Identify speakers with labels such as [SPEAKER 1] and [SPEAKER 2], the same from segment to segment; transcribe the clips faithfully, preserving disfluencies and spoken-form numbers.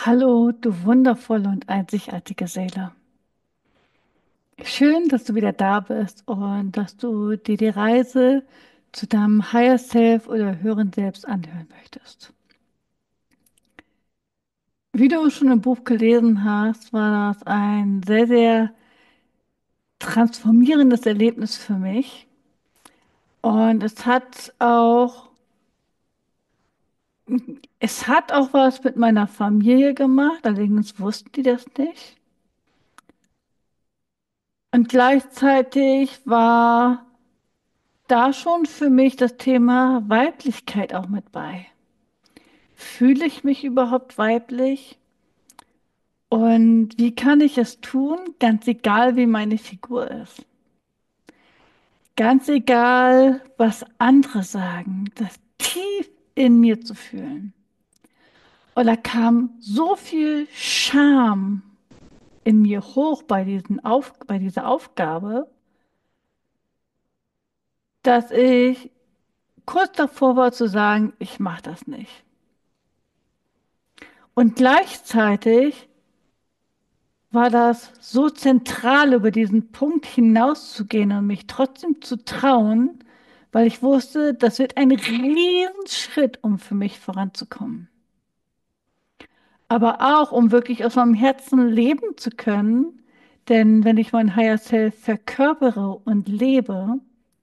[SPEAKER 1] Hallo, du wundervolle und einzigartige Seele. Schön, dass du wieder da bist und dass du dir die Reise zu deinem Higher Self oder höheren Selbst anhören möchtest. Wie du schon im Buch gelesen hast, war das ein sehr, sehr transformierendes Erlebnis für mich. Und es hat auch, es hat auch was mit meiner Familie gemacht, allerdings wussten die das nicht. Und gleichzeitig war da schon für mich das Thema Weiblichkeit auch mit bei. Fühle ich mich überhaupt weiblich? Und wie kann ich es tun? Ganz egal, wie meine Figur ist. Ganz egal, was andere sagen, das tief in mir zu fühlen. Und da kam so viel Scham in mir hoch bei, diesen Auf, bei dieser Aufgabe, dass ich kurz davor war zu sagen, ich mache das nicht. Und gleichzeitig war das so zentral, über diesen Punkt hinauszugehen und mich trotzdem zu trauen, weil ich wusste, das wird ein Riesenschritt, um für mich voranzukommen. Aber auch, um wirklich aus meinem Herzen leben zu können, denn wenn ich mein Higher Self verkörpere und lebe,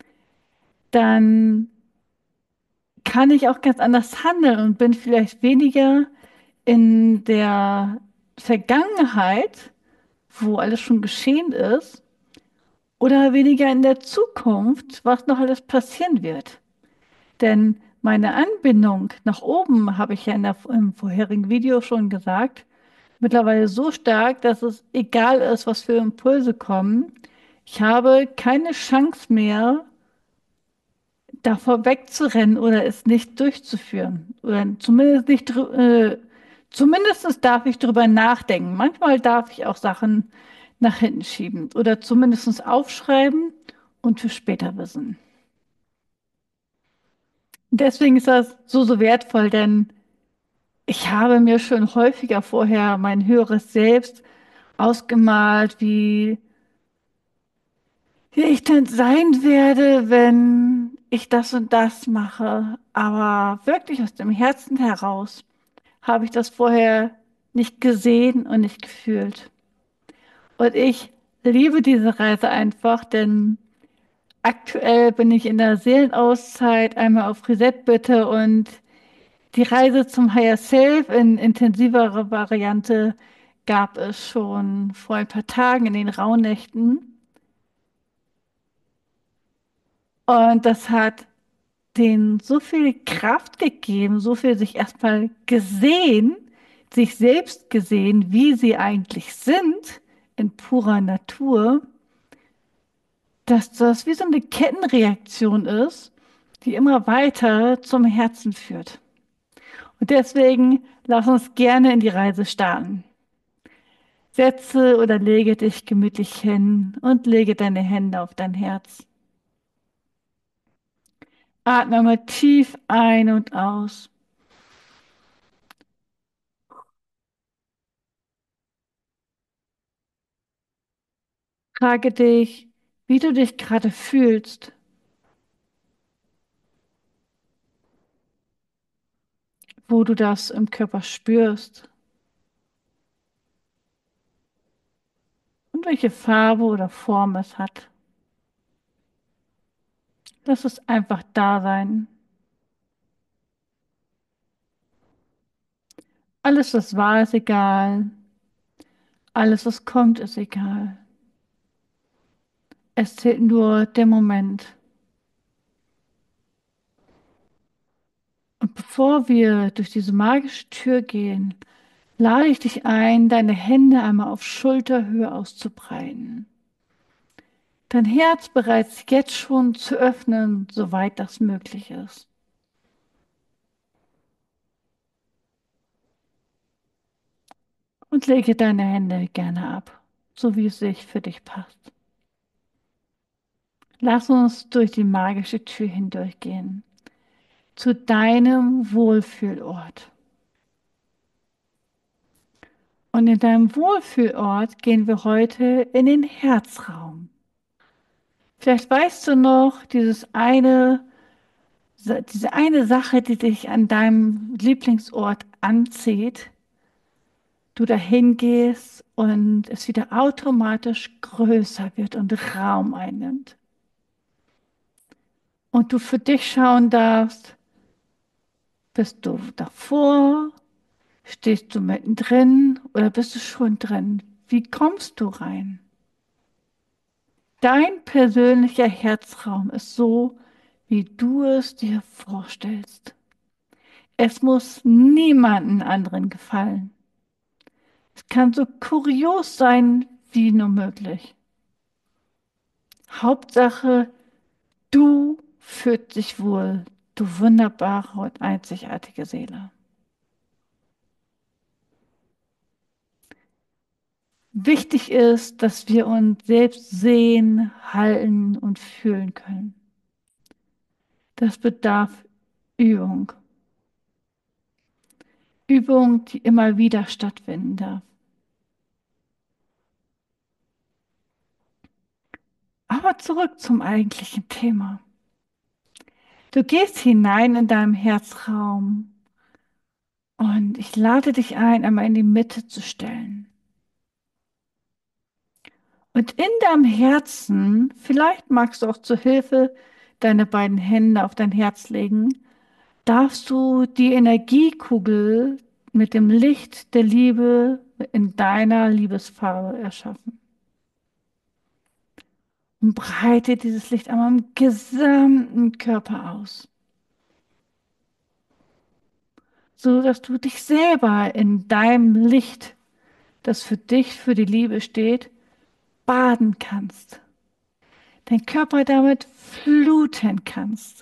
[SPEAKER 1] dann kann ich auch ganz anders handeln und bin vielleicht weniger in der Vergangenheit, wo alles schon geschehen ist, oder weniger in der Zukunft, was noch alles passieren wird. Denn meine Anbindung nach oben, habe ich ja in der, im vorherigen Video schon gesagt, mittlerweile so stark, dass es egal ist, was für Impulse kommen. Ich habe keine Chance mehr, davor wegzurennen oder es nicht durchzuführen. Oder zumindest nicht, drü- äh, zumindest darf ich drüber nachdenken. Manchmal darf ich auch Sachen nach hinten schieben oder zumindest aufschreiben und für später wissen. Deswegen ist das so, so wertvoll, denn ich habe mir schon häufiger vorher mein höheres Selbst ausgemalt, wie, wie ich denn sein werde, wenn ich das und das mache. Aber wirklich aus dem Herzen heraus habe ich das vorher nicht gesehen und nicht gefühlt. Und ich liebe diese Reise einfach, denn aktuell bin ich in der Seelenauszeit, einmal auf Reset bitte und die Reise zum Higher Self in intensiverer Variante gab es schon vor ein paar Tagen in den Rauhnächten. Und das hat denen so viel Kraft gegeben, so viel sich erstmal gesehen, sich selbst gesehen, wie sie eigentlich sind, in purer Natur, dass das wie so eine Kettenreaktion ist, die immer weiter zum Herzen führt. Und deswegen lass uns gerne in die Reise starten. Setze oder lege dich gemütlich hin und lege deine Hände auf dein Herz. Atme mal tief ein und aus. Frage dich, wie du dich gerade fühlst, wo du das im Körper spürst und welche Farbe oder Form es hat. Lass es einfach da sein. Alles, was war, ist egal. Alles, was kommt, ist egal. Es zählt nur der Moment. Und bevor wir durch diese magische Tür gehen, lade ich dich ein, deine Hände einmal auf Schulterhöhe auszubreiten. Dein Herz bereits jetzt schon zu öffnen, soweit das möglich ist. Und lege deine Hände gerne ab, so wie es sich für dich passt. Lass uns durch die magische Tür hindurchgehen, zu deinem Wohlfühlort. Und in deinem Wohlfühlort gehen wir heute in den Herzraum. Vielleicht weißt du noch dieses eine, diese eine Sache, die dich an deinem Lieblingsort anzieht. Du dahin gehst und es wieder automatisch größer wird und Raum einnimmt. Und du für dich schauen darfst, bist du davor, stehst du mittendrin oder bist du schon drin? Wie kommst du rein? Dein persönlicher Herzraum ist so, wie du es dir vorstellst. Es muss niemanden anderen gefallen. Es kann so kurios sein wie nur möglich. Hauptsache, du fühlst dich wohl, du wunderbare und einzigartige Seele. Wichtig ist, dass wir uns selbst sehen, halten und fühlen können. Das bedarf Übung. Übung, die immer wieder stattfinden darf. Aber zurück zum eigentlichen Thema. Du gehst hinein in deinem Herzraum und ich lade dich ein, einmal in die Mitte zu stellen. Und in deinem Herzen, vielleicht magst du auch zur Hilfe deine beiden Hände auf dein Herz legen, darfst du die Energiekugel mit dem Licht der Liebe in deiner Liebesfarbe erschaffen. Und breite dieses Licht einmal im gesamten Körper aus, so dass du dich selber in deinem Licht, das für dich, für die Liebe steht, baden kannst. Dein Körper damit fluten kannst.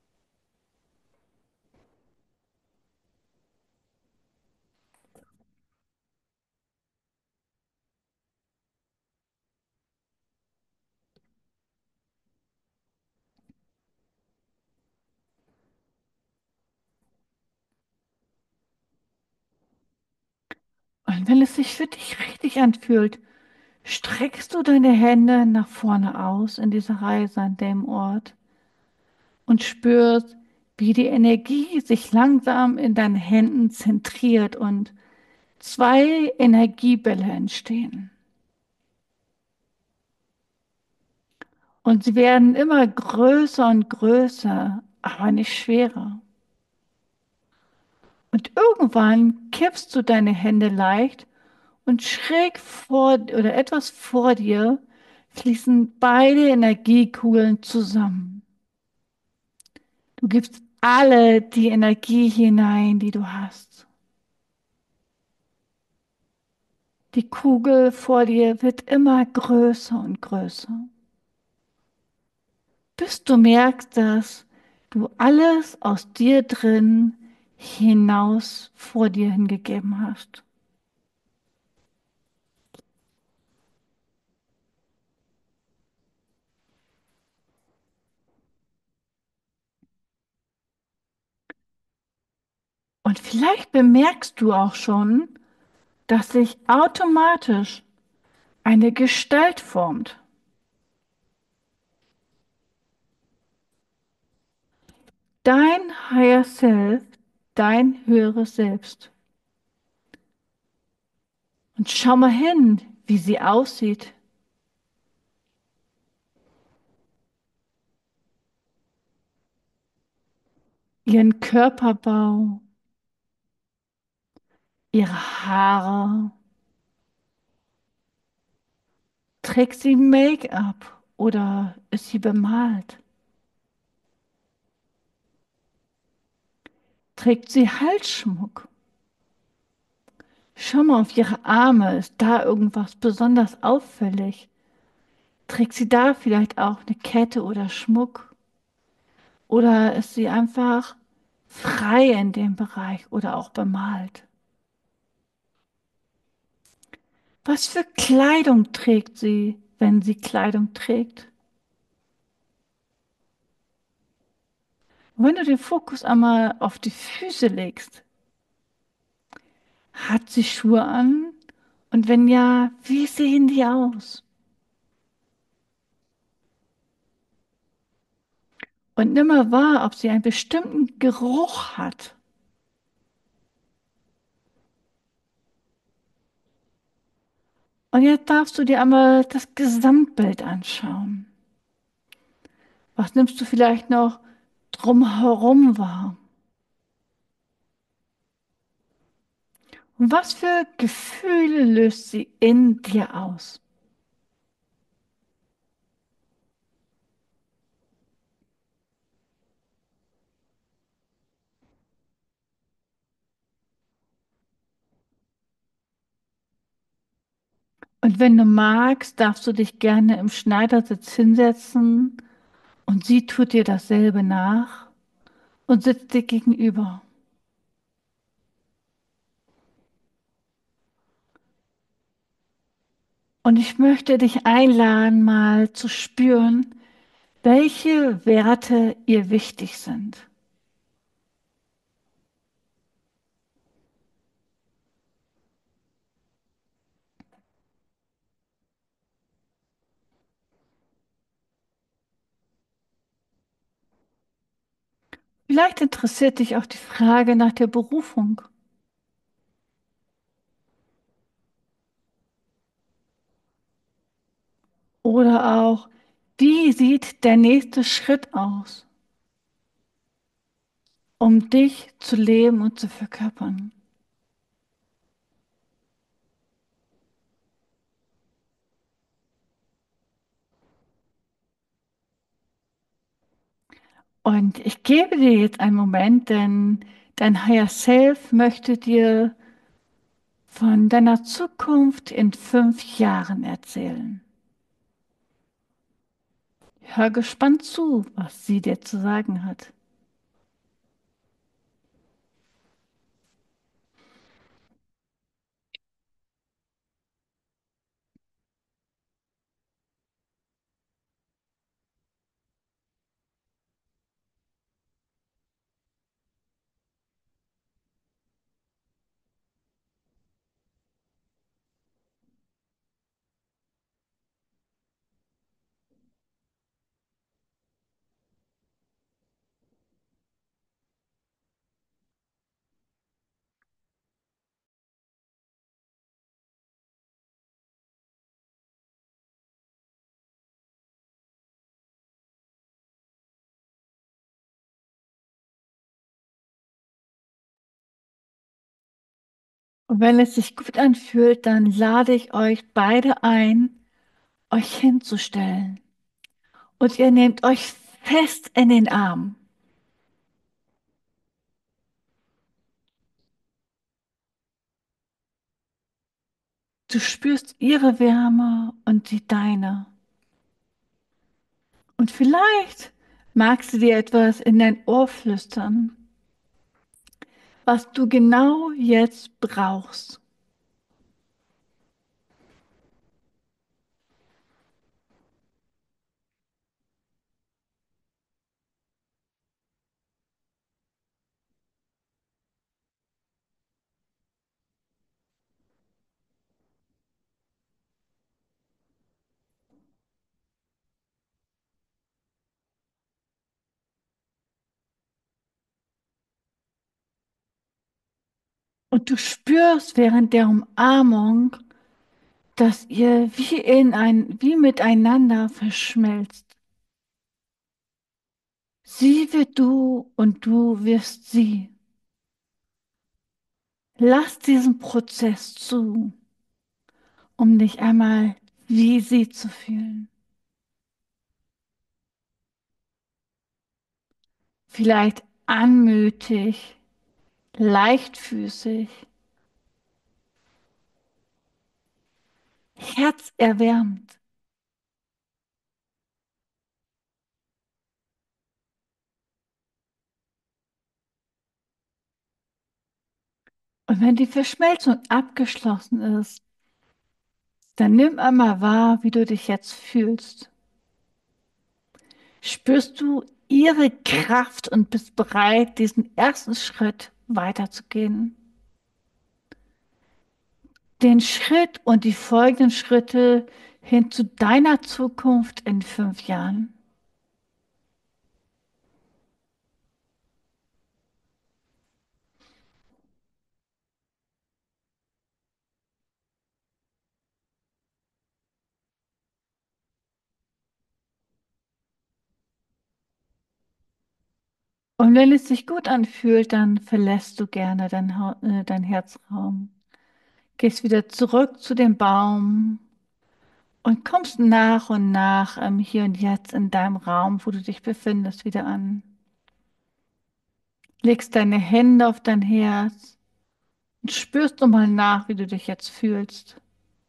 [SPEAKER 1] Und wenn es sich für dich richtig anfühlt, streckst du deine Hände nach vorne aus in dieser Reise an dem Ort und spürst, wie die Energie sich langsam in deinen Händen zentriert und zwei Energiebälle entstehen. Und sie werden immer größer und größer, aber nicht schwerer. Und irgendwann kippst du deine Hände leicht und schräg vor oder etwas vor dir fließen beide Energiekugeln zusammen. Du gibst alle die Energie hinein, die du hast. Die Kugel vor dir wird immer größer und größer, bis du merkst, dass du alles aus dir drin hinaus vor dir hingegeben hast. Und vielleicht bemerkst du auch schon, dass sich automatisch eine Gestalt formt. Dein Higher Self, dein höheres Selbst. Und schau mal hin, wie sie aussieht. Ihren Körperbau, ihre Haare. Trägt sie Make-up oder ist sie bemalt? Trägt sie Halsschmuck? Schau mal auf ihre Arme. Ist da irgendwas besonders auffällig? Trägt sie da vielleicht auch eine Kette oder Schmuck? Oder ist sie einfach frei in dem Bereich oder auch bemalt? Was für Kleidung trägt sie, wenn sie Kleidung trägt? Und wenn du den Fokus einmal auf die Füße legst, hat sie Schuhe an Und wenn ja, wie sehen die aus? Und nimm mal wahr, ob sie einen bestimmten Geruch hat. Und jetzt darfst du dir einmal das Gesamtbild anschauen. Was nimmst du vielleicht noch drumherum wahr? Und was für Gefühle löst sie in dir aus? Und wenn du magst, darfst du dich gerne im Schneidersitz hinsetzen und sie tut dir dasselbe nach und sitzt dir gegenüber. Und ich möchte dich einladen, mal zu spüren, welche Werte ihr wichtig sind. Vielleicht interessiert dich auch die Frage nach der Berufung oder auch, wie sieht der nächste Schritt aus, um dich zu leben und zu verkörpern. Und ich gebe dir jetzt einen Moment, denn dein Higher Self möchte dir von deiner Zukunft in fünf Jahren erzählen. Hör gespannt zu, was sie dir zu sagen hat. Und wenn es sich gut anfühlt, dann lade ich euch beide ein, euch hinzustellen. Und ihr nehmt euch fest in den Arm. Du spürst ihre Wärme und die deine. Und vielleicht magst du dir etwas in dein Ohr flüstern, was du genau jetzt brauchst. Und du spürst während der Umarmung, dass ihr wie in ein, wie miteinander verschmelzt. Sie wird du und du wirst sie. Lass diesen Prozess zu, um dich einmal wie sie zu fühlen. Vielleicht anmutig, leichtfüßig, herzerwärmend. Und wenn die Verschmelzung abgeschlossen ist, dann nimm einmal wahr, wie du dich jetzt fühlst. Spürst du ihre Kraft und bist bereit, diesen ersten Schritt weiterzugehen? den Schritt und die folgenden Schritte hin zu deiner Zukunft in fünf Jahren. Und wenn es sich gut anfühlt, dann verlässt du gerne dein, Hau- äh, dein Herzraum, gehst wieder zurück zu dem Baum und kommst nach und nach im Hier und Jetzt in deinem Raum, wo du dich befindest, wieder an. Legst deine Hände auf dein Herz und spürst du mal nach, wie du dich jetzt fühlst.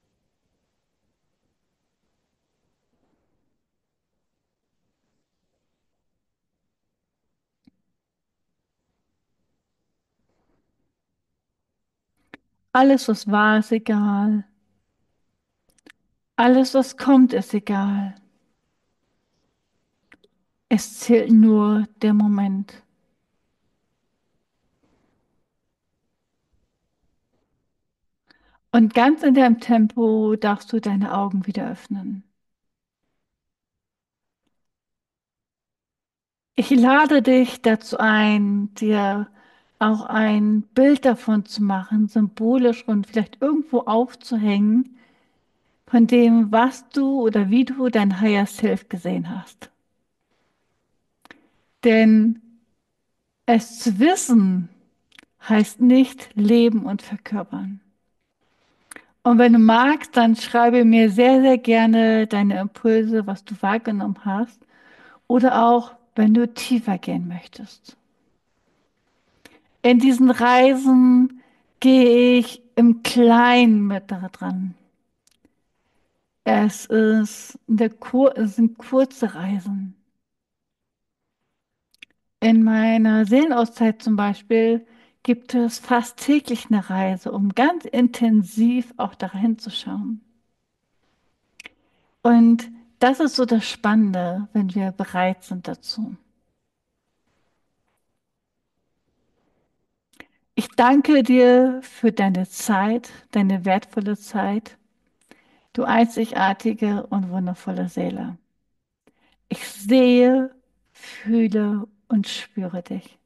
[SPEAKER 1] Alles, was war, ist egal. Alles, was kommt, ist egal. Es zählt nur der Moment. Und ganz in deinem Tempo darfst du deine Augen wieder öffnen. Ich lade dich dazu ein, dir auch ein Bild davon zu machen, symbolisch und vielleicht irgendwo aufzuhängen, von dem, was du oder wie du dein Higher Self gesehen hast. Denn es zu wissen heißt nicht leben und verkörpern. Und wenn du magst, dann schreibe mir sehr, sehr gerne deine Impulse, was du wahrgenommen hast. Oder auch, wenn du tiefer gehen möchtest. In diesen Reisen gehe ich im Kleinen mit da dran. Es ist eine Kur es sind kurze Reisen. In meiner Seelenauszeit zum Beispiel gibt es fast täglich eine Reise, um ganz intensiv auch dahin zu schauen. Und das ist so das Spannende, wenn wir bereit sind dazu. Ich danke dir für deine Zeit, deine wertvolle Zeit, du einzigartige und wundervolle Seele. Ich sehe, fühle und spüre dich.